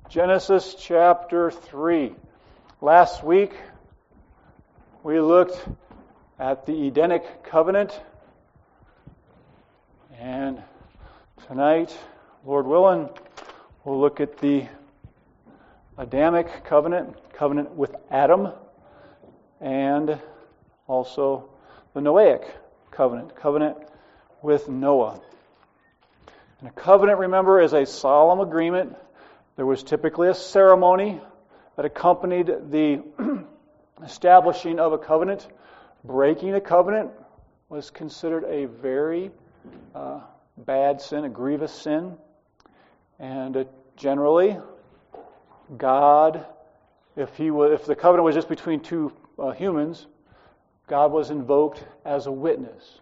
Genesis chapter 3. Last week, we looked at the Edenic covenant. And tonight, Lord willing, we'll look at the Adamic covenant with Adam, and also the Noahic covenant with Noah. And a covenant, remember, is a solemn agreement. There was typically a ceremony that accompanied the establishing of a covenant. Breaking a covenant was considered a very bad sin, a grievous sin. And generally, God, if the covenant was just between two humans, God was invoked as a witness.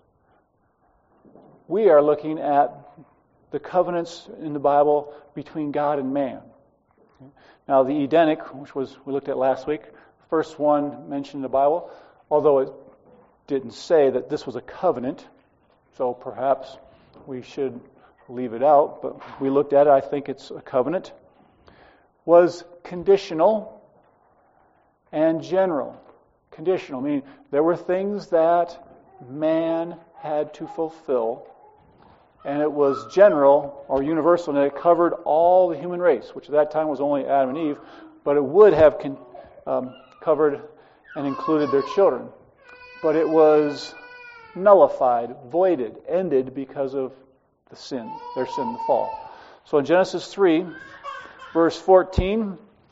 We are looking at the covenants in the Bible between God and man. Now, the Edenic, which we looked at last week, first one mentioned in the Bible, although it didn't say that this was a covenant, so perhaps we should leave it out, but we looked at it, I think it's a covenant, was conditional and general. Conditional, meaning there were things that man had to fulfill, and it was general or universal, and it covered all the human race, which at that time was only Adam and Eve, but it would have covered and included their children. But it was nullified, voided, ended because of their sin, the fall. So in Genesis 3, verse 14,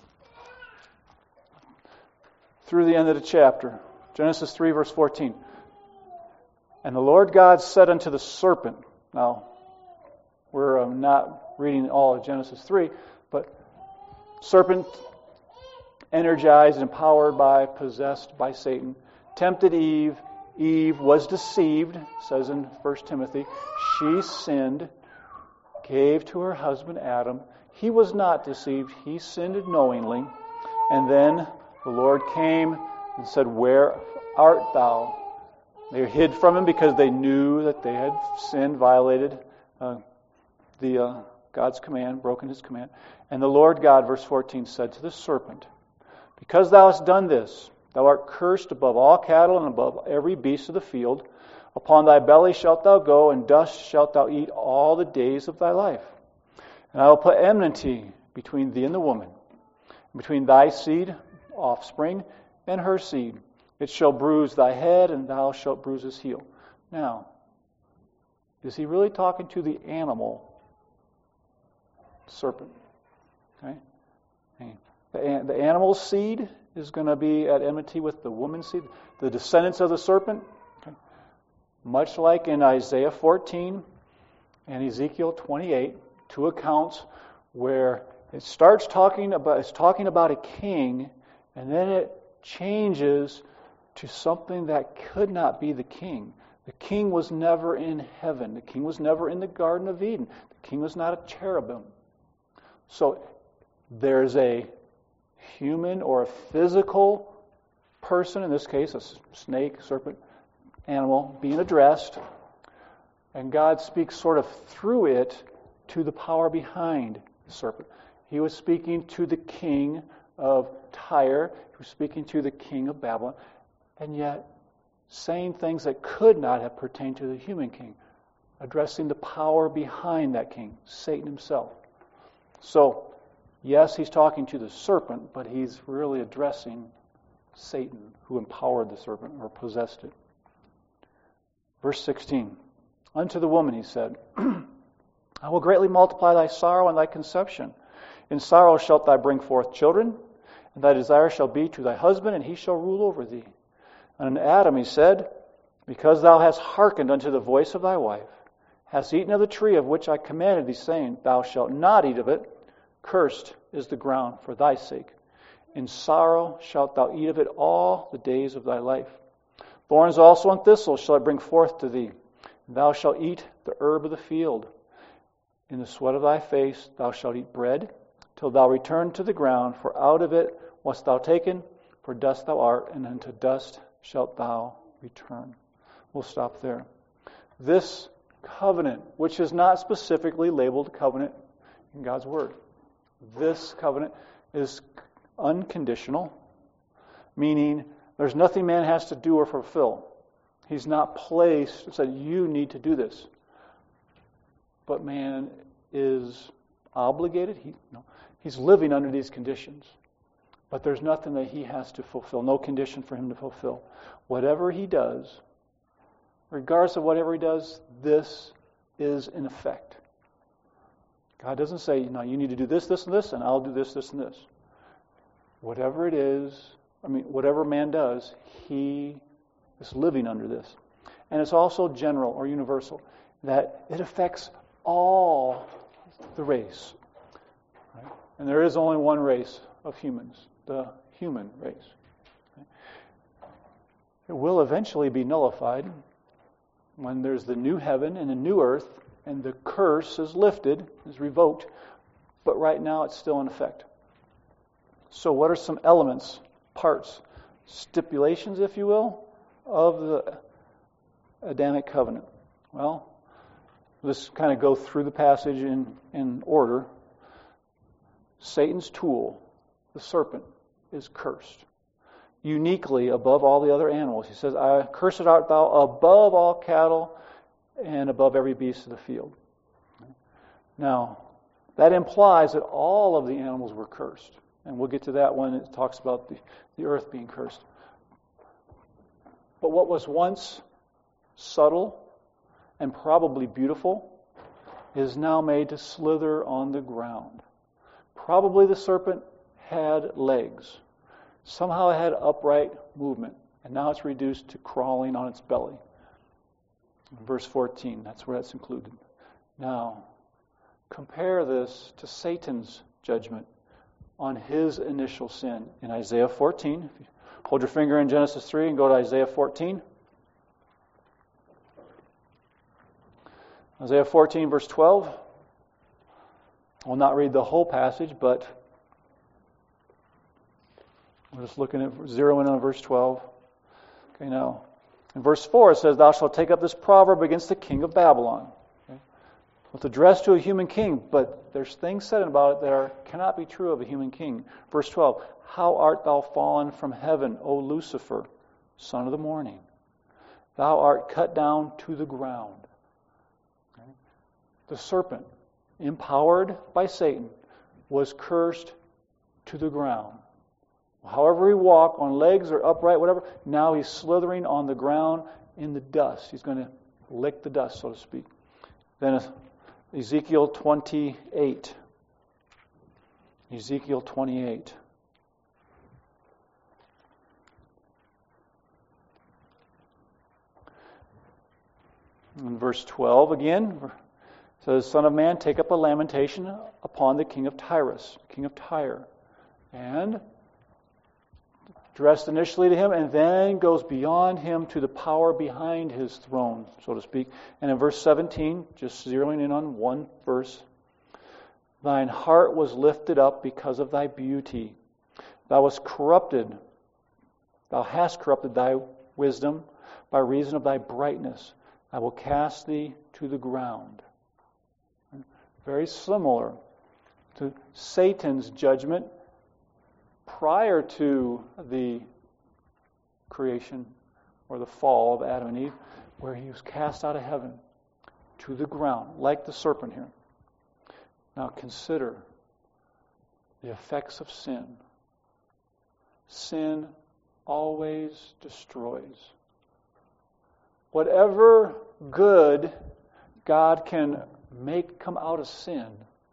through the end of the chapter, Genesis 3, verse 14. And the Lord God said unto the serpent, now, we're not reading all of Genesis 3, but serpent, energized, empowered by, possessed by Satan, tempted Eve. Eve was deceived, says in 1 Timothy. She sinned, gave to her husband Adam. He was not deceived. He sinned knowingly. And then the Lord came and said, Where art thou? They hid from him because they knew that they had sinned, violated God's command, broken His command. And the Lord God, verse 14, said to the serpent, Because thou hast done this, thou art cursed above all cattle and above every beast of the field. Upon thy belly shalt thou go, and dust shalt thou eat all the days of thy life. And I will put enmity between thee and the woman, between thy seed, offspring, and her seed. It shall bruise thy head, and thou shalt bruise his heel. Now, is he really talking to the animal serpent? Okay? The animal's seed is going to be at enmity with the woman's seed, the descendants of the serpent. Okay? Much like in Isaiah 14 and Ezekiel 28, two accounts where it starts talking about a king, and then it changes to something that could not be the king. The king was never in heaven. The king was never in the Garden of Eden. The king was not a cherubim. So there's a human or a physical person, in this case a snake, serpent, animal, being addressed, and God speaks sort of through it to the power behind the serpent. He was speaking to the king of Tyre. He was speaking to the king of Babylon. And yet, saying things that could not have pertained to the human king, addressing the power behind that king, Satan himself. So, yes, he's talking to the serpent, but he's really addressing Satan, who empowered the serpent or possessed it. Verse 16, Unto the woman he said, I will greatly multiply thy sorrow and thy conception. In sorrow shalt thou bring forth children, and thy desire shall be to thy husband, and he shall rule over thee. And unto Adam he said, Because thou hast hearkened unto the voice of thy wife, hast eaten of the tree of which I commanded thee, saying, Thou shalt not eat of it, cursed is the ground for thy sake. In sorrow shalt thou eat of it all the days of thy life. Thorns also and thistles shall it bring forth to thee. Thou shalt eat the herb of the field. In the sweat of thy face thou shalt eat bread, till thou return to the ground, for out of it wast thou taken, for dust thou art, and unto dust shalt thou return. We'll stop there. This covenant, which is not specifically labeled covenant in God's Word, This covenant is unconditional, meaning there's nothing man has to do or fulfill. He's not placed and said, you need to do this. But man is obligated. He's living under these conditions. But there's nothing that he has to fulfill, no condition for him to fulfill. Whatever he does, regardless of whatever he does, this is in effect. God doesn't say, you need to do this, this, and this, and I'll do this, this, and this. Whatever it is, whatever man does, he is living under this. And it's also general or universal, that it affects all the race. Right? And there is only one race of humans, the human race. It will eventually be nullified when there's the new heaven and the new earth, and the curse is lifted, is revoked, but right now it's still in effect. So what are some elements, parts, stipulations, if you will, of the Adamic covenant? Well, let's kind of go through the passage in order. Satan's tool, the serpent, is cursed. Uniquely above all the other animals. He says, cursed art thou above all cattle and above every beast of the field. Now, that implies that all of the animals were cursed. And we'll get to that when it talks about the earth being cursed. But what was once subtle and probably beautiful is now made to slither on the ground. Probably the serpent had legs. Somehow it had upright movement. And now it's reduced to crawling on its belly. Verse 14, that's where that's included. Now, compare this to Satan's judgment on his initial sin in Isaiah 14. If you hold your finger in Genesis 3 and go to Isaiah 14. Isaiah 14, verse 12. I will not read the whole passage, but we're just looking at zeroing in on verse 12. Okay, now, in verse 4 it says, thou shalt take up this proverb against the king of Babylon. Okay? Well, it's addressed to a human king, but there's things said about it that cannot be true of a human king. Verse 12, how art thou fallen from heaven, O Lucifer, son of the morning? Thou art cut down to the ground. Okay? The serpent, empowered by Satan, was cursed to the ground. However he walked, on legs or upright, whatever, now he's slithering on the ground in the dust. He's going to lick the dust, so to speak. Then Ezekiel 28. Ezekiel 28. In verse 12 again, it says, Son of man, take up a lamentation upon the king of Tyrus, king of Tyre. And addressed initially to him, and then goes beyond him to the power behind his throne, so to speak. And in verse 17, just zeroing in on one verse, thine heart was lifted up because of thy beauty. Thou hast corrupted thy wisdom by reason of thy brightness. I will cast thee to the ground. Very similar to Satan's judgment prior to the creation or the fall of Adam and Eve, where he was cast out of heaven to the ground, like the serpent here. Now consider the effects of sin. Sin always destroys. Whatever good God can make come out of sin,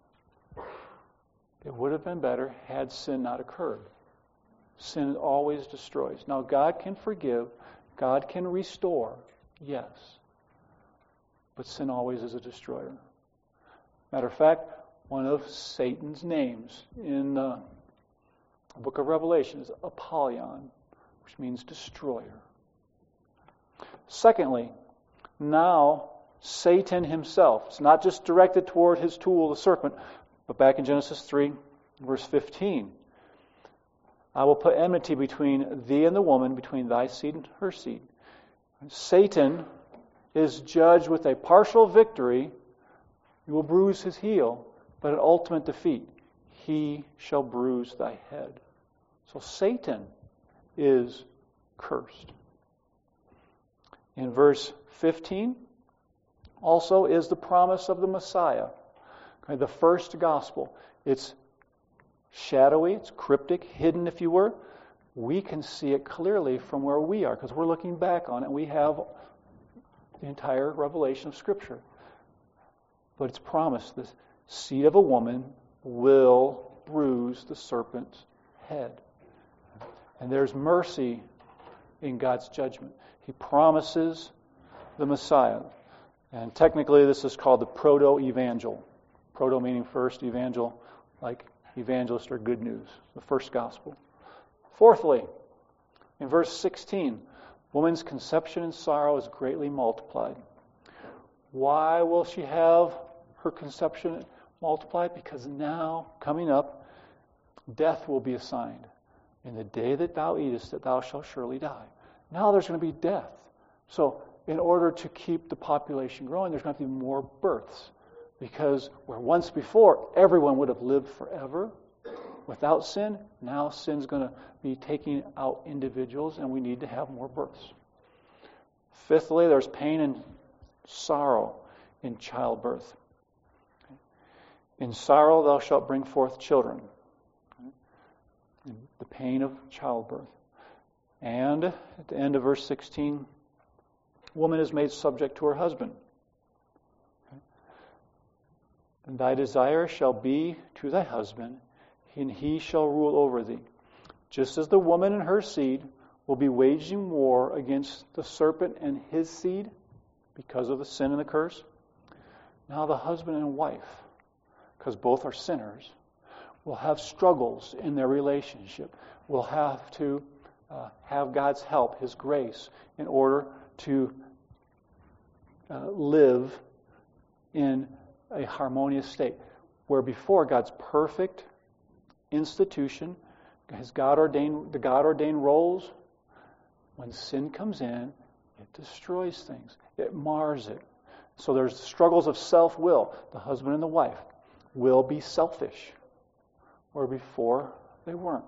it would have been better had sin not occurred. Sin always destroys. Now, God can forgive. God can restore. Yes. But sin always is a destroyer. Matter of fact, one of Satan's names in the book of Revelation is Apollyon, which means destroyer. Secondly, now Satan himself, it's not just directed toward his tool, the serpent, but back in Genesis 3, verse 15, I will put enmity between thee and the woman, between thy seed and her seed. Satan is judged with a partial victory. He will bruise his heel, but an ultimate defeat. he shall bruise thy head. So Satan is cursed. In verse 15 also is the promise of the Messiah. Okay, the first gospel. It's shadowy, it's cryptic, hidden if you were. We can see it clearly from where we are because we're looking back on it. We have the entire revelation of Scripture. But it's promised the seed of a woman will bruise the serpent's head. And there's mercy in God's judgment. He promises the Messiah. And technically this is called the proto-evangel. Proto meaning first, evangel like evangelist or good news, the first gospel. Fourthly, in verse 16, woman's conception and sorrow is greatly multiplied. Why will she have her conception multiplied? Because now, coming up, death will be assigned. In the day that thou eatest, that thou shalt surely die. Now there's going to be death. So, in order to keep the population growing, there's going to have to be more births. Because where once before everyone would have lived forever without sin, now sin's going to be taking out individuals, and we need to have more births. Fifthly, there's pain and sorrow in childbirth. In sorrow thou shalt bring forth children. The pain of childbirth. And at the end of verse 16, woman is made subject to her husband. And thy desire shall be to thy husband, and he shall rule over thee. Just as the woman and her seed will be waging war against the serpent and his seed because of the sin and the curse, now the husband and wife, because both are sinners, will have struggles in their relationship, will have to have God's help, His grace, in order to live in a harmonious state. Where before God's perfect institution, His the God-ordained roles, when sin comes in, it destroys things. It mars it. So there's struggles of self-will. The husband and the wife will be selfish, where before they weren't.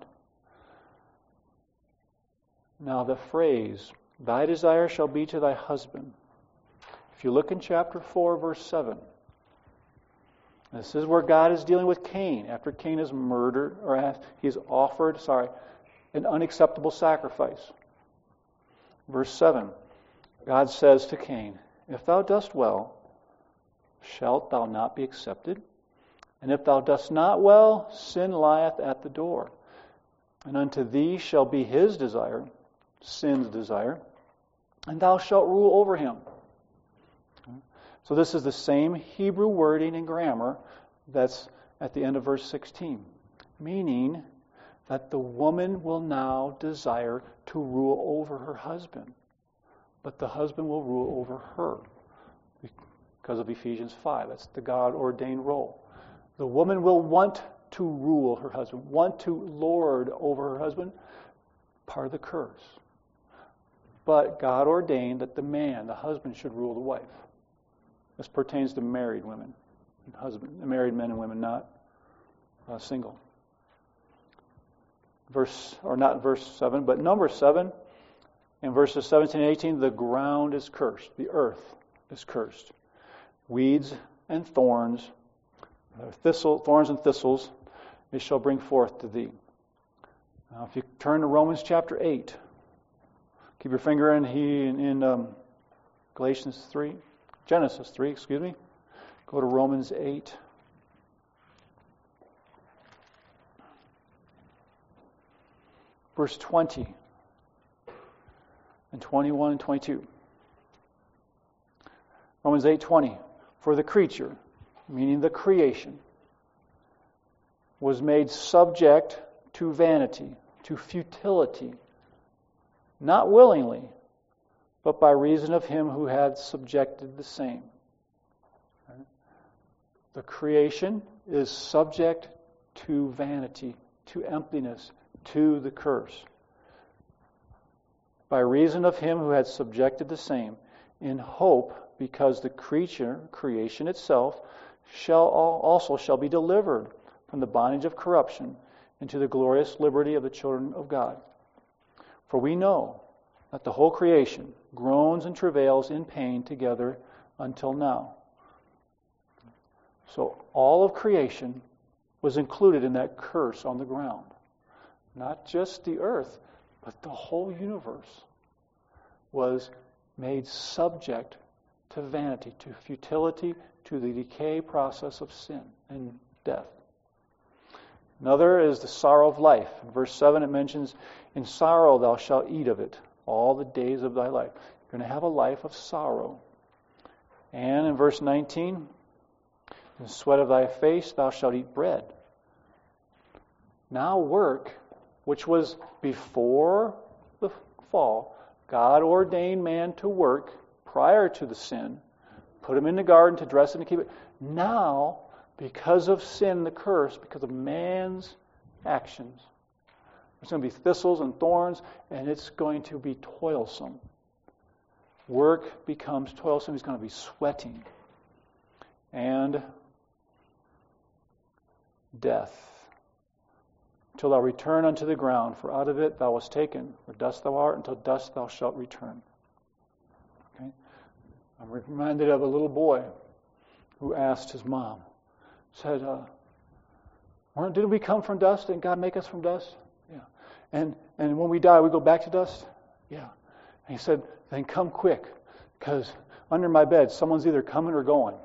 Now the phrase, thy desire shall be to thy husband. If you look in chapter 4, verse 7, this is where God is dealing with Cain. After Cain is murdered, or he's offered, an unacceptable sacrifice. Verse 7, God says to Cain, if thou dost well, shalt thou not be accepted? And if thou dost not well, sin lieth at the door. And unto thee shall be his desire, sin's desire, and thou shalt rule over him. So this is the same Hebrew wording and grammar that's at the end of verse 16, meaning that the woman will now desire to rule over her husband, but the husband will rule over her because of Ephesians 5. That's the God-ordained role. The woman will want to rule her husband, want to lord over her husband, part of the curse. But God ordained that the husband, should rule the wife. This pertains to married women, married men and women, not single. Not verse 7, but number 7, in verses 17 and 18, the ground is cursed, the earth is cursed. Weeds and thorns, thorns and thistles, it shall bring forth to thee. Now, if you turn to Romans chapter 8, keep your finger in Genesis 3, Go to Romans 8. Verse 20 and 21 and 22. Romans 8:20. For the creature, meaning the creation, was made subject to vanity, to futility, not willingly, but by reason of him who had subjected the same. The creation is subject to vanity, to emptiness, to the curse. By reason of him who had subjected the same, in hope, because the creation itself shall be delivered from the bondage of corruption into the glorious liberty of the children of God. For we know that the whole creation groans and travails in pain together until now. So all of creation was included in that curse on the ground. Not just the earth, but the whole universe was made subject to vanity, to futility, to the decay process of sin and death. Another is the sorrow of life. In verse 7 it mentions, in sorrow thou shalt eat of it all the days of thy life. You're going to have a life of sorrow. And in verse 19, in the sweat of thy face thou shalt eat bread. Now work, which was before the fall, God ordained man to work prior to the sin, put him in the garden to dress it and keep it. Now, because of sin, the curse, because of man's actions, there's going to be thistles and thorns, and it's going to be toilsome. Work becomes toilsome. He's going to be sweating. And death. Till thou return unto the ground, for out of it thou wast taken. For dust thou art, until dust thou shalt return. Okay? I'm reminded of a little boy who asked his mom, said, didn't we come from dust and God make us from dust? Yeah. And when we die, we go back to dust? Yeah. And he said, then come quick, because under my bed, someone's either coming or going.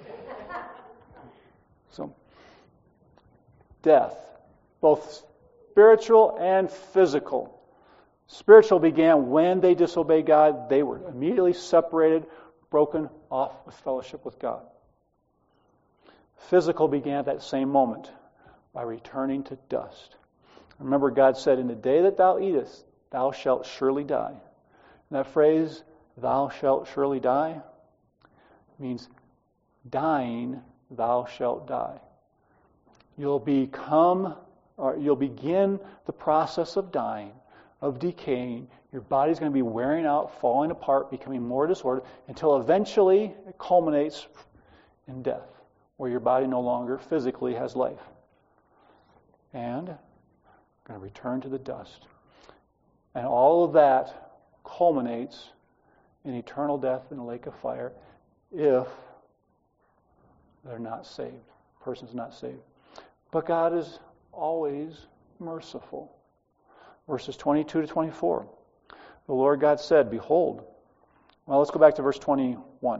So, death, both spiritual and physical. Spiritual began when they disobeyed God. They were immediately separated, broken off with fellowship with God. Physical began at that same moment by returning to dust. Remember, God said, in the day that thou eatest, thou shalt surely die. And that phrase, thou shalt surely die, means dying, thou shalt die. You'll begin the process of dying, of decaying. Your body's going to be wearing out, falling apart, becoming more disordered, until eventually it culminates in death, where your body no longer physically has life. And you're going to return to the dust. And all of that culminates in eternal death in the lake of fire if they're not saved. The person's not saved. But God is always merciful. Verses 22 to 24. The Lord God said, behold. Well, let's go back to verse 21.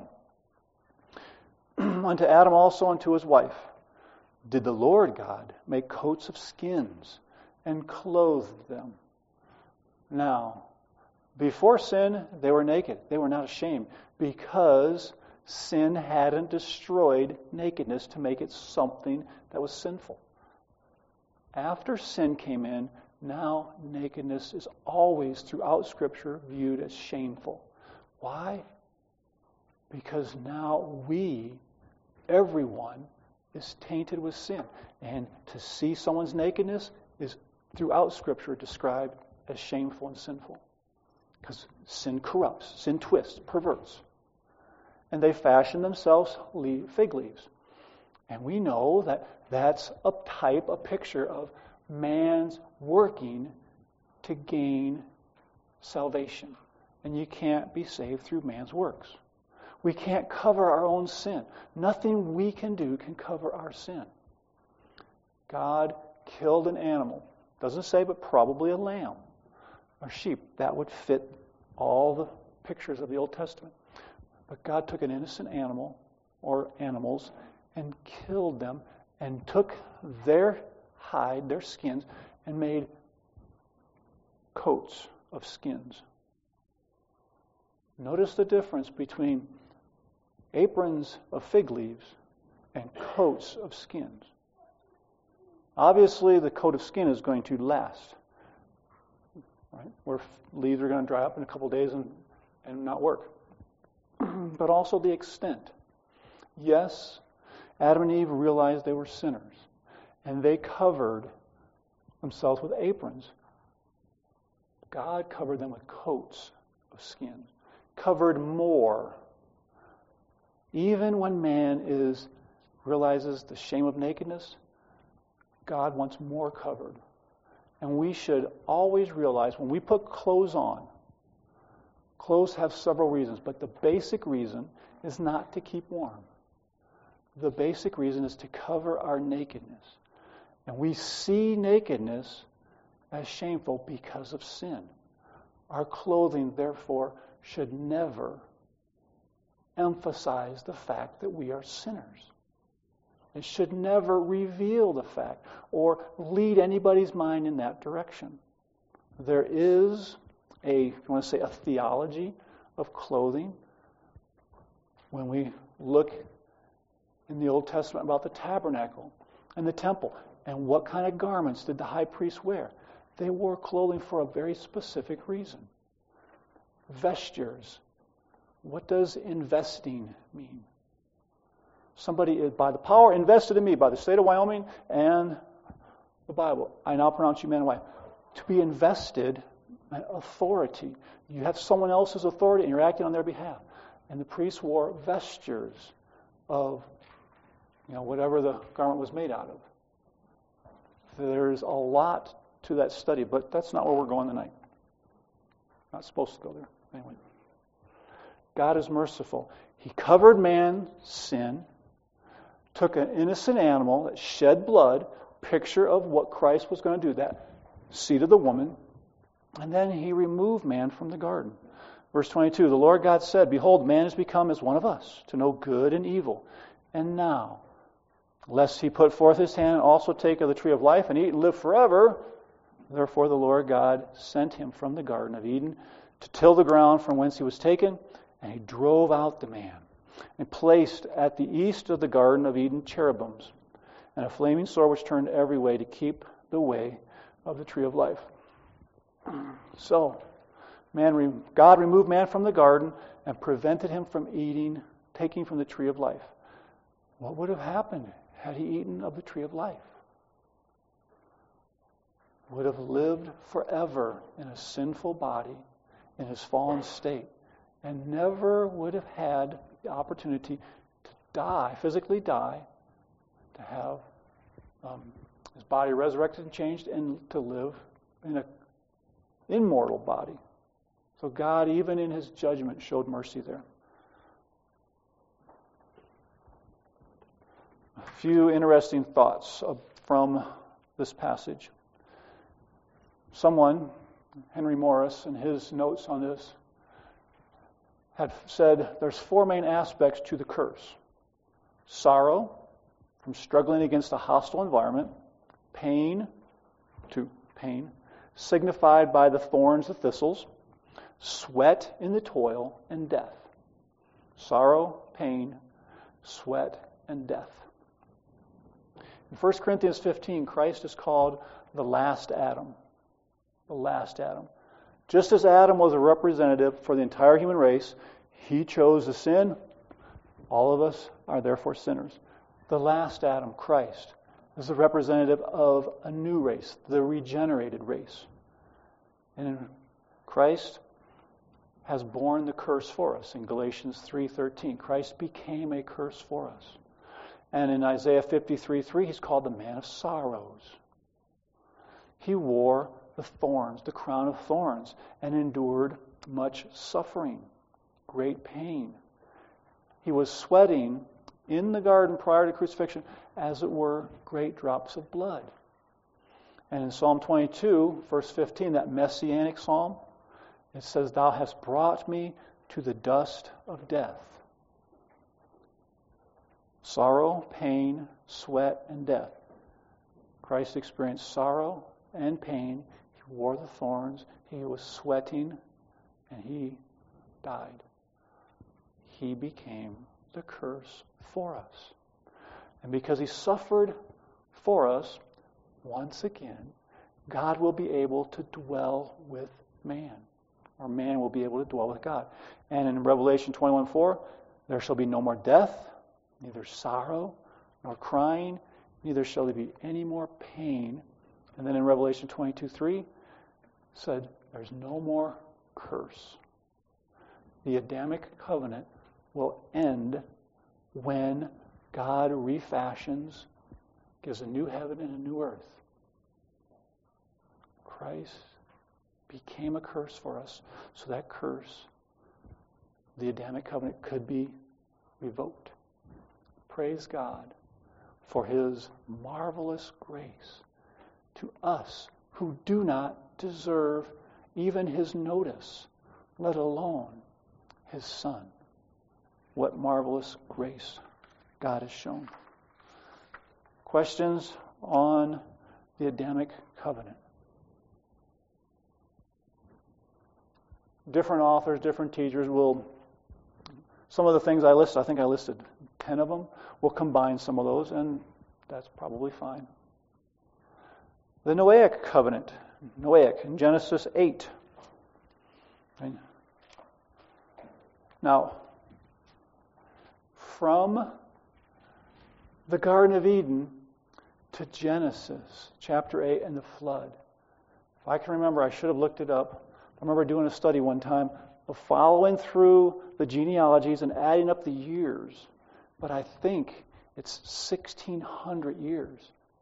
Unto Adam also unto his wife did the Lord God make coats of skins and clothed them. Now, before sin, they were naked. They were not ashamed because sin hadn't destroyed nakedness to make it something that was sinful. After sin came in, now nakedness is always, throughout Scripture, viewed as shameful. Why? Because now everyone, is tainted with sin. And to see someone's nakedness is, throughout Scripture, described as shameful and sinful. Because sin corrupts, sin twists, perverts. And they fashion themselves fig leaves. And we know that that's a type, a picture of man's working to gain salvation. And you can't be saved through man's works. We can't cover our own sin. Nothing we can do can cover our sin. God killed an animal. Doesn't say, but probably a lamb or sheep. That would fit all the pictures of the Old Testament. But God took an innocent animal or animals and killed them and took their hide, their skins, and made coats of skins. Notice the difference between aprons of fig leaves and coats of skins. Obviously, the coat of skin is going to last. Right? Where leaves are going to dry up in a couple of days and not work. But also the extent. Yes, Adam and Eve realized they were sinners, and they covered themselves with aprons. God covered them with coats of skins. Covered more. Even when man realizes the shame of nakedness, God wants more covered. And we should always realize when we put clothes on, clothes have several reasons, but the basic reason is not to keep warm. The basic reason is to cover our nakedness. And we see nakedness as shameful because of sin. Our clothing, therefore, should never emphasize the fact that we are sinners. It should never reveal the fact or lead anybody's mind in that direction. There is a theology of clothing. When we look in the Old Testament about the tabernacle and the temple, and what kind of garments did the high priest wear? They wore clothing for a very specific reason. Vestures. What does investing mean? Somebody, by the power invested in me by the state of Wyoming and the Bible, I now pronounce you man and wife. To be invested in authority. You have someone else's authority and you're acting on their behalf. And the priests wore vestures of, whatever the garment was made out of. There's a lot to that study, but that's not where we're going tonight. Not supposed to go there. Anyway. God is merciful. He covered man's sin, took an innocent animal that shed blood, picture of what Christ was going to do, that seed of the woman, and then he removed man from the garden. Verse 22, the Lord God said, Behold, man has become as one of us, to know good and evil. And now, lest he put forth his hand and also take of the tree of life and eat and live forever, therefore the Lord God sent him from the Garden of Eden to till the ground from whence he was taken, and he drove out the man, and placed at the east of the Garden of Eden cherubims, and a flaming sword which turned every way to keep the way of the tree of life. So, God removed man from the garden and prevented him from taking from the tree of life. What would have happened had he eaten of the tree of life? Would have lived forever in a sinful body, in his fallen state, and never would have had the opportunity to die, physically die, to have his body resurrected and changed, and to live in an immortal body. So God, even in his judgment, showed mercy there. A few interesting thoughts from this passage. Someone, Henry Morris, in his notes on this, had said there's four main aspects to the curse. Sorrow, from struggling against a hostile environment. Pain, signified by the thorns, the thistles. Sweat in the toil, and death. Sorrow, pain, sweat, and death. In 1 Corinthians 15, Christ is called the last Adam. The last Adam. Just as Adam was a representative for the entire human race, he chose to sin. All of us are therefore sinners. The last Adam, Christ, is the representative of a new race, the regenerated race. And Christ has borne the curse for us. In Galatians 3:13, Christ became a curse for us. And in Isaiah 53:3, he's called the man of sorrows. He wore the thorns, the crown of thorns, and endured much suffering, great pain. He was sweating in the garden prior to crucifixion, as it were, great drops of blood. And in Psalm 22, verse 15, that messianic psalm, it says, Thou hast brought me to the dust of death. Sorrow, pain, sweat, and death. Christ experienced sorrow and pain. He wore the thorns. He was sweating, and he died. He became the curse for us. And because he suffered for us, once again, God will be able to dwell with man. Or man will be able to dwell with God. And in Revelation 21:4, there shall be no more death, neither sorrow, nor crying, neither shall there be any more pain. And then in Revelation 22:3, said, there's no more curse. The Adamic covenant will end when God refashions, gives a new heaven and a new earth. Christ became a curse for us, so that curse, the Adamic covenant, could be revoked. Praise God for His marvelous grace to us who do not deserve even His notice, let alone His Son. What marvelous grace God has shown. Questions on the Adamic covenant? Different authors, different teachers will, some of the things I listed, I think I listed 10 of them, we'll combine some of those, and that's probably fine. The Noahic covenant, Noahic, in Genesis 8. Okay. Now, from the Garden of Eden to Genesis chapter 8 and the flood, if I can remember, I should have looked it up. I remember doing a study one time of following through the genealogies and adding up the years, but I think it's 1,600 years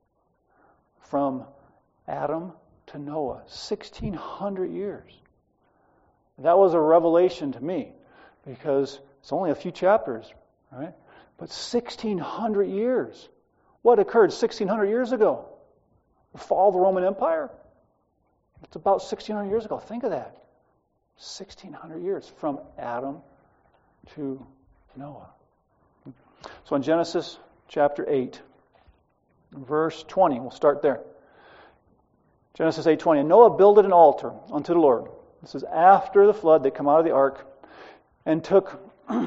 from Adam to Noah. 1,600 years. That was a revelation to me because it's only a few chapters, right? But 1,600 years. What occurred 1,600 years ago? The fall of the Roman Empire? It's about 1,600 years ago. Think of that. 1,600 years from Adam to Noah. So in Genesis chapter 8, verse 20, we'll start there. Genesis 8:20, and Noah builded an altar unto the Lord. This is after the flood. They come out of the ark and took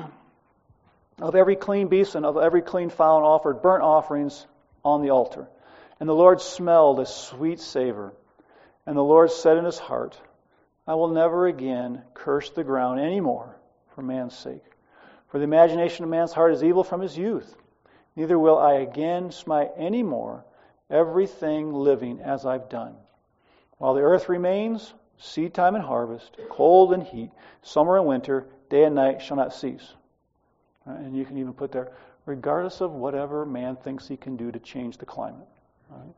of every clean beast and of every clean fowl and offered burnt offerings on the altar. And the Lord smelled a sweet savor. And the Lord said in his heart, I will never again curse the ground any more for man's sake. For the imagination of man's heart is evil from his youth. Neither will I again smite any more everything living as I've done. While the earth remains, seed time and harvest, cold and heat, summer and winter, day and night shall not cease. And you can even put there, regardless of whatever man thinks he can do to change the climate. Right?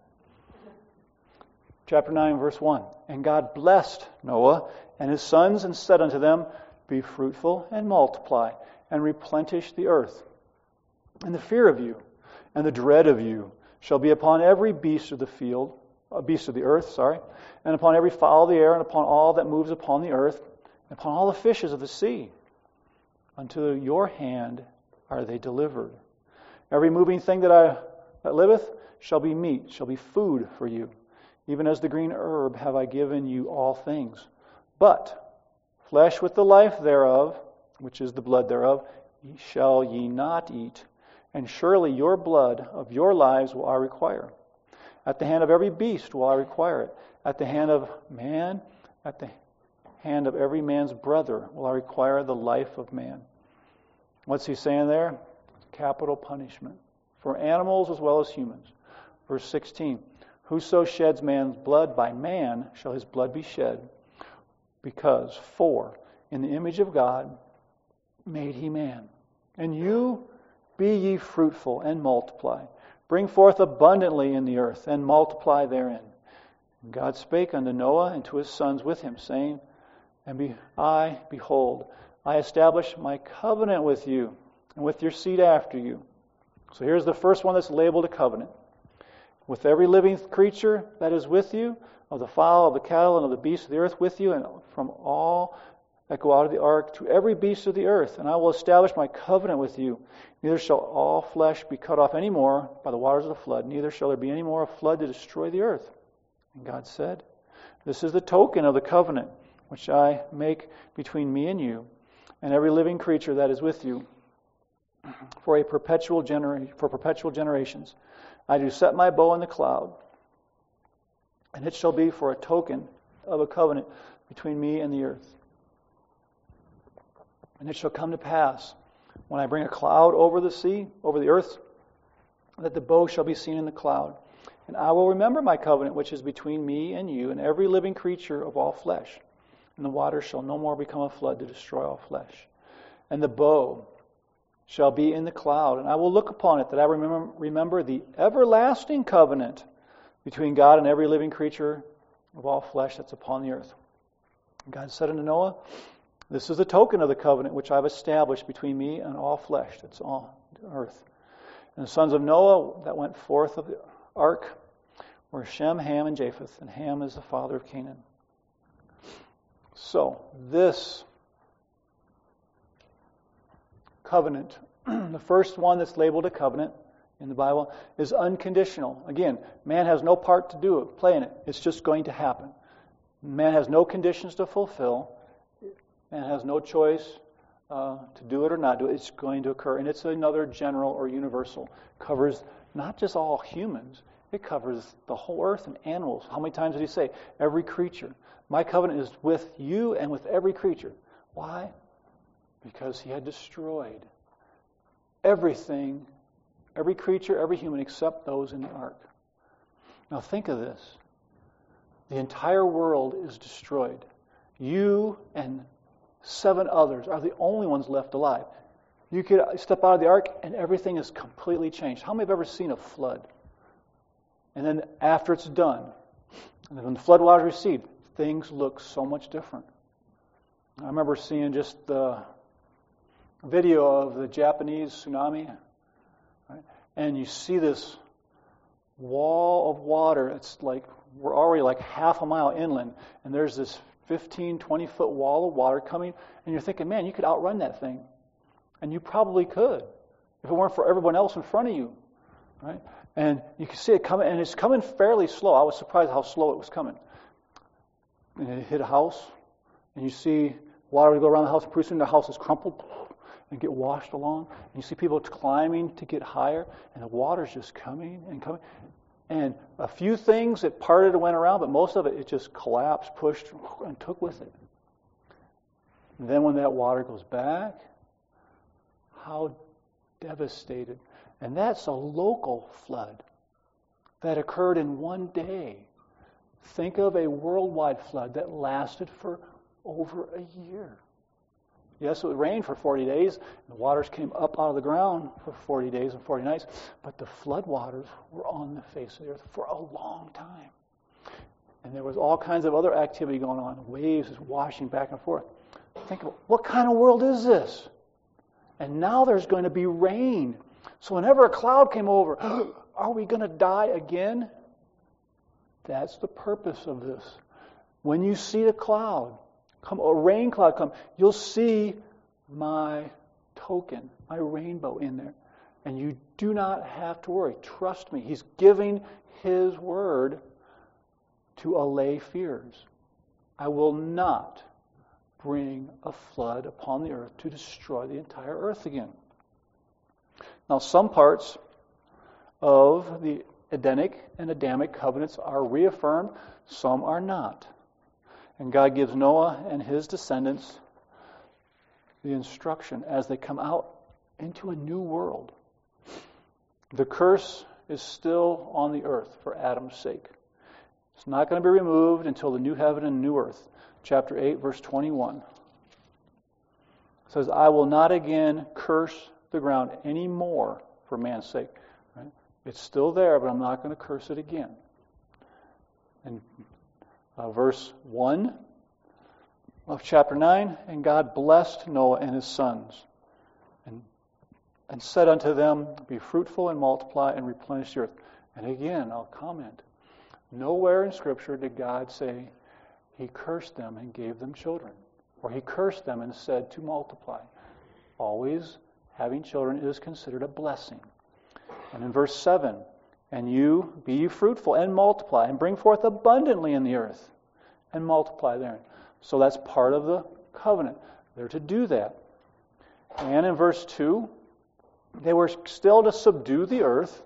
Chapter 9, verse 1. And God blessed Noah and his sons and said unto them, be fruitful and multiply and replenish the earth. And the fear of you and the dread of you shall be upon every beast of the field, beast of the earth, and upon every fowl of the air and upon all that moves upon the earth, and upon all the fishes of the sea. Unto your hand are they delivered. Every moving thing that liveth shall be meat, shall be food for you. Even as the green herb have I given you all things. But flesh with the life thereof, which is the blood thereof, shall ye not eat. And surely your blood of your lives will I require. At the hand of every beast will I require it. At the hand of man, at the hand of every man's brother will I require the life of man. What's he saying there? Capital punishment for animals as well as humans. Verse 16. Whoso sheds man's blood, by man shall his blood be shed. Because, for in the image of God made he man. And you, be ye fruitful and multiply. Bring forth abundantly in the earth, and multiply therein. And God spake unto Noah and to his sons with him, saying, behold, I establish my covenant with you, and with your seed after you. So here's the first one that's labeled a covenant. With every living creature that is with you, of the fowl, of the cattle, and of the beasts of the earth with you, and from all that go out of the ark, to every beast of the earth. And I will establish my covenant with you. Neither shall all flesh be cut off any more by the waters of the flood, neither shall there be any more a flood to destroy the earth. And God said, this is the token of the covenant which I make between me and you, and every living creature that is with you, for perpetual generations. I do set my bow in the cloud, and it shall be for a token of a covenant between me and the earth. And it shall come to pass, when I bring a cloud over the sea, over the earth, that the bow shall be seen in the cloud. And I will remember my covenant which is between me and you and every living creature of all flesh. And the waters shall no more become a flood to destroy all flesh. And the bow shall be in the cloud, and I will look upon it, that I remember the everlasting covenant between God and every living creature of all flesh that's upon the earth. And God said unto Noah, this is a token of the covenant which I've established between me and all flesh that's on the earth. And the sons of Noah that went forth of the ark were Shem, Ham, and Japheth, and Ham is the father of Canaan. So, this covenant, the first one that's labeled a covenant in the Bible, is unconditional. Again, man has no part to play in it. It's just going to happen. Man has no conditions to fulfill. Man has no choice to do it or not do it. It's going to occur. And it's another general or universal. Covers not just all humans. It covers the whole earth and animals. How many times did he say? Every creature. My covenant is with you and with every creature. Why? Because he had destroyed everything, every creature, every human, except those in the ark. Now think of this. The entire world is destroyed. You and 7 others are the only ones left alive. You could step out of the ark and everything is completely changed. How many have ever seen a flood? And then after it's done, and then when the floodwaters recede, things look so much different. I remember seeing just the video of the Japanese tsunami, right? And you see this wall of water. It's like we're already like half a mile inland, and there's this 15, 20-foot wall of water coming, and you're thinking, man, you could outrun that thing. And you probably could, if it weren't for everyone else in front of you, right? And you can see it coming, and it's coming fairly slow. I was surprised how slow it was coming. And it hit a house, and you see water go around the house, and pretty soon the house is crumpled and get washed along. And you see people climbing to get higher, and the water's just coming and coming. And a few things that parted and went around, but most of it just collapsed, pushed, and took with it. And then when that water goes back, how devastated. And that's a local flood that occurred in one day. Think of a worldwide flood that lasted for over a year. Yes, it rained for 40 days, and the waters came up out of the ground for 40 days and 40 nights, but the flood waters were on the face of the earth for a long time. And there was all kinds of other activity going on, waves just washing back and forth. Think of, what kind of world is this? And now there's going to be rain. So whenever a cloud came over, are we going to die again? That's the purpose of this. When you see a cloud come, a rain cloud come, you'll see my token, my rainbow in there. And you do not have to worry. Trust me. He's giving His word to allay fears. I will not bring a flood upon the earth to destroy the entire earth again. Now, some parts of the Edenic and Adamic covenants are reaffirmed, some are not. And God gives Noah and his descendants the instruction as they come out into a new world. The curse is still on the earth for Adam's sake. It's not going to be removed until the new heaven and new earth. Chapter 8, verse 21. It says, I will not again curse the ground anymore for man's sake. Right? It's still there, but I'm not going to curse it again. And verse 1 of chapter 9, and God blessed Noah and his sons, and said unto them, be fruitful and multiply and replenish the earth. And again, I'll comment, nowhere in Scripture did God say He cursed them and gave them children, or He cursed them and said to multiply. Always having children is considered a blessing. And in verse 7, and you be ye fruitful and multiply and bring forth abundantly in the earth and multiply therein. So that's part of the covenant. They're to do that. And in verse 2, they were still to subdue the earth,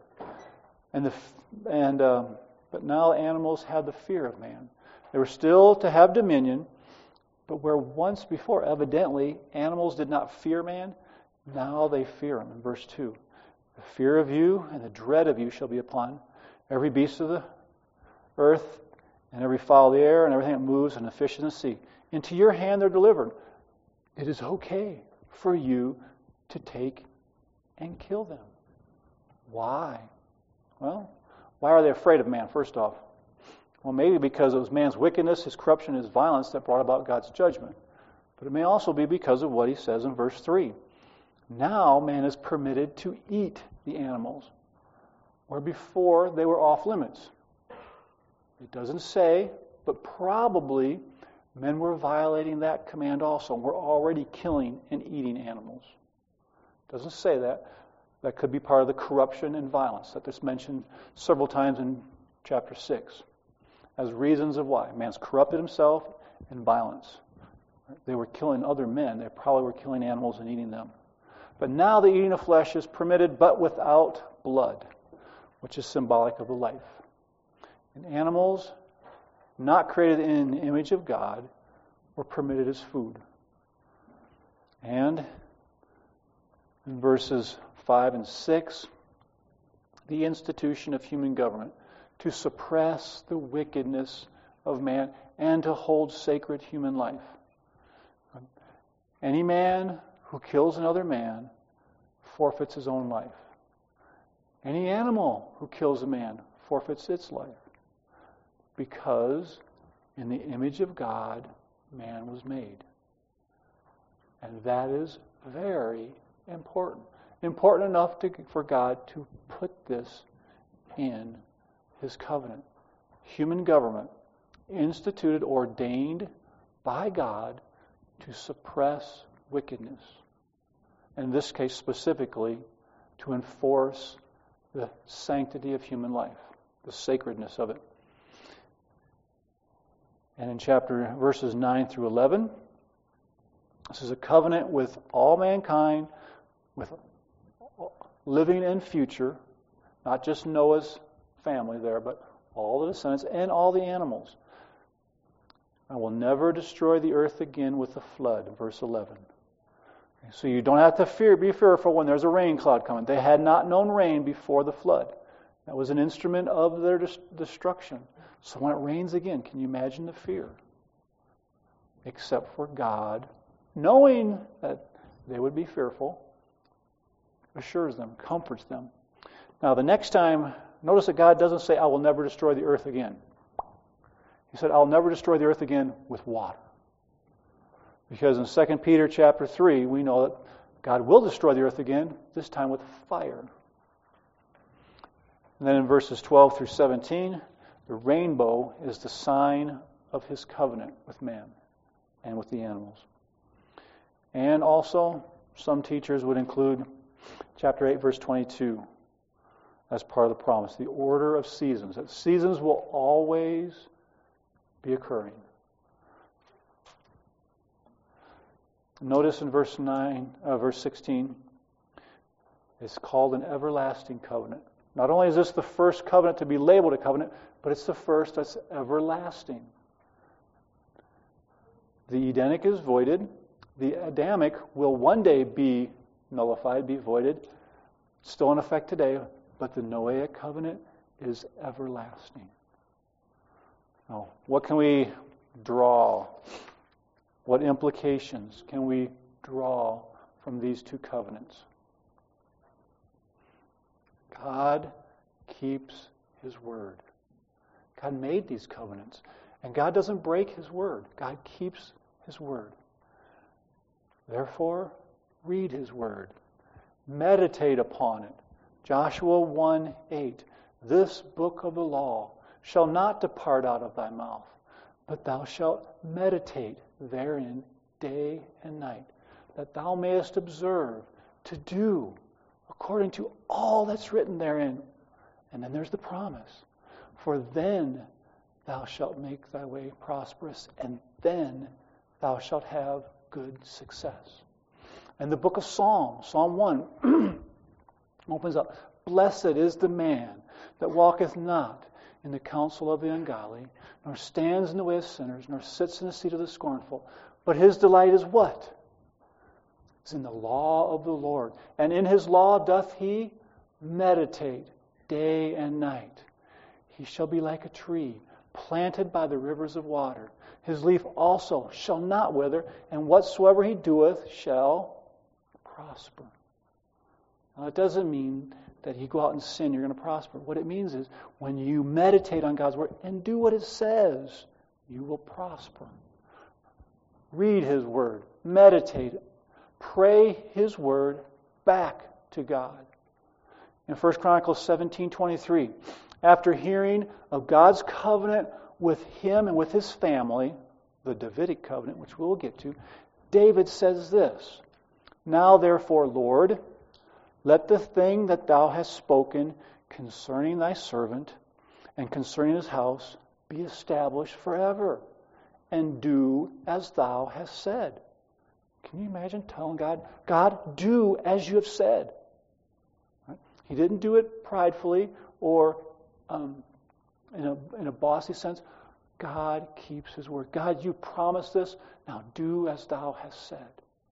but now animals had the fear of man. They were still to have dominion, but where once before evidently animals did not fear man, now they fear him. In verse 2, the fear of you and the dread of you shall be upon every beast of the earth and every fowl of the air and everything that moves and the fish in the sea. Into your hand they're delivered. It is okay for you to take and kill them. Why? Well, why are they afraid of man, first off? Well, maybe because it was man's wickedness, his corruption, his violence that brought about God's judgment. But it may also be because of what he says in verse 3. Now man is permitted to eat the animals, where before they were off limits. It doesn't say, but probably men were violating that command also. We're already killing and eating animals. It doesn't say that. That could be part of the corruption and violence that is mentioned several times in chapter 6 as reasons of why. Man's corrupted himself and violence. They were killing other men. They probably were killing animals and eating them. But now the eating of flesh is permitted, but without blood, which is symbolic of the life. And animals not created in the image of God were permitted as food. And in verses 5 and 6, the institution of human government to suppress the wickedness of man and to hold sacred human life. Any man who kills another man forfeits his own life. Any animal who kills a man forfeits its life. Because in the image of God, man was made. And that is very important. Important enough for God to put this in His covenant. Human government, instituted, ordained by God to suppress wickedness. In this case specifically, to enforce the sanctity of human life, the sacredness of it. And in verses 9 through 11, this is a covenant with all mankind, with living and future, not just Noah's family there, but all the descendants and all the animals. I will never destroy the earth again with a flood, verse 11. So you don't have to be fearful when there's a rain cloud coming. They had not known rain before the flood. That was an instrument of their destruction. So when it rains again, can you imagine the fear? Except for God, knowing that they would be fearful, assures them, comforts them. Now the next time, notice that God doesn't say, I will never destroy the earth again. He said, I'll never destroy the earth again with water. Because in 2 Peter chapter 3, we know that God will destroy the earth again, this time with fire. And then in verses 12 through 17, the rainbow is the sign of His covenant with man and with the animals. And also, some teachers would include chapter 8, verse 22 as part of the promise. The order of seasons. That seasons will always be occurring. Notice in verse 16, it's called an everlasting covenant. Not only is this the first covenant to be labeled a covenant, but it's the first that's everlasting. The Edenic is voided. The Adamic will one day be nullified, be voided. It's still in effect today, but the Noahic covenant is everlasting. Now, what can we draw? What implications can we draw from these two covenants? God keeps His word. God made these covenants, and God doesn't break His word. God keeps His word. Therefore, read His word. Meditate upon it. Joshua 1:8. This book of the law shall not depart out of thy mouth, but thou shalt meditate therein day and night, that thou mayest observe to do according to all that's written therein. And then there's the promise. For then thou shalt make thy way prosperous, and then thou shalt have good success. And the book of Psalms, Psalm 1, opens up. Blessed is the man that walketh not in the counsel of the ungodly, nor stands in the way of sinners, nor sits in the seat of the scornful. But his delight is what? It's in the law of the Lord. And in His law doth he meditate day and night. He shall be like a tree planted by the rivers of water. His leaf also shall not wither, and whatsoever he doeth shall prosper. Now, it doesn't mean that you go out and sin, you're going to prosper. What it means is when you meditate on God's Word and do what it says, you will prosper. Read His Word. Meditate. Pray His Word back to God. In 1 Chronicles 17:23, after hearing of God's covenant with him and with his family, the Davidic covenant, which we'll get to, David says this, "Now therefore, Lord, let the thing that thou hast spoken concerning thy servant and concerning his house be established forever, and do as thou hast said." Can you imagine telling God, God, do as you have said? Right? He didn't do it pridefully or in a bossy sense. God keeps His word. God, you promised this. Now do as thou hast said.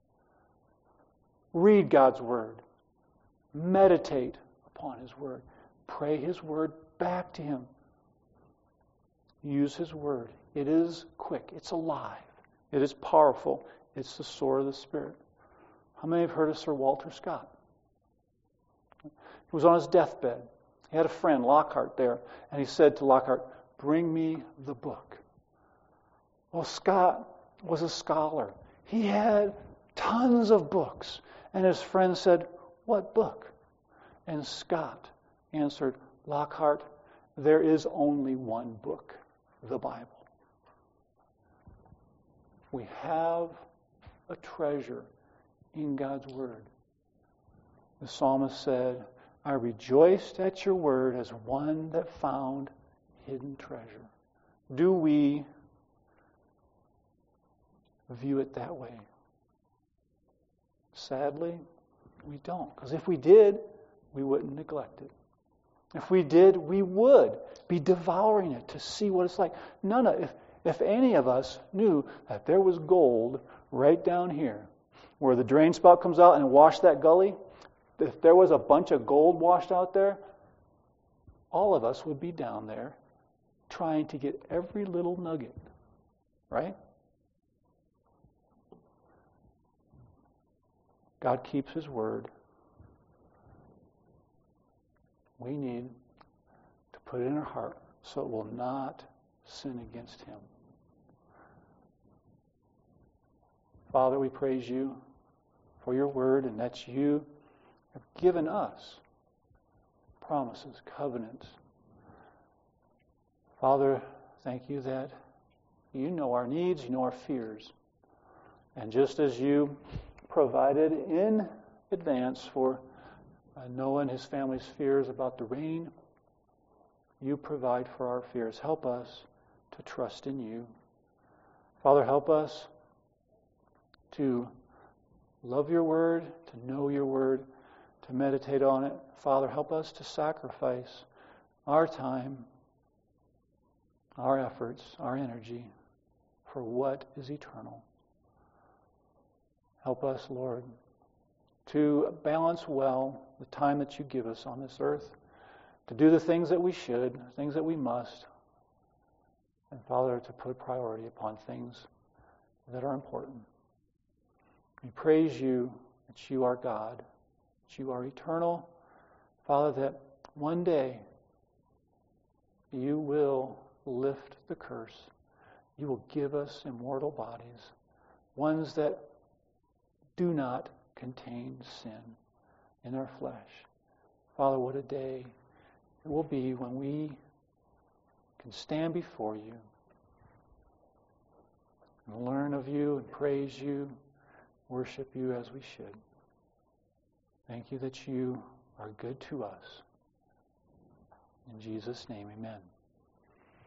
Read God's word. Meditate upon His word. Pray His word back to Him. Use His word. It is quick. It's alive. It is powerful. It's the sword of the Spirit. How many have heard of Sir Walter Scott? He was on his deathbed. He had a friend, Lockhart, there, and he said to Lockhart, "Bring me the book." Well, Scott was a scholar. He had tons of books. And his friend said, "What book?" And Scott answered, "Lockhart, there is only one book, the Bible." We have a treasure in God's Word. The psalmist said, "I rejoiced at your word as one that found hidden treasure." Do we view it that way? Sadly, we don't. Because if we did, we wouldn't neglect it. If we did, we would be devouring it to see what it's like. If any of us knew that there was gold right down here, where the drain spout comes out and washed that gully, if there was a bunch of gold washed out there, all of us would be down there trying to get every little nugget. Right? God keeps His word. We need to put it in our heart so it will not sin against Him. Father, we praise you for your word, and that you have given us promises, covenants. Father, thank you that you know our needs, you know our fears. And just as you provided in advance for Noah and his family's fears about the rain, you provide for our fears. Help us to trust in you. Father, help us to love your word, to know your word, to meditate on it. Father, help us to sacrifice our time, our efforts, our energy for what is eternal. Help us, Lord, to balance well the time that you give us on this earth, to do the things that we should, things that we must, and Father, to put priority upon things that are important. We praise you that you are God, that you are eternal. Father, that one day you will lift the curse. You will give us immortal bodies, ones that do not contain sin in our flesh. Father, what a day it will be when we can stand before you and learn of you and praise you, worship you as we should. Thank you that you are good to us. In Jesus' name, amen.